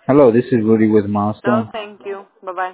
Hello, this is Rudy with No, Milestone. thank you. Bye-bye.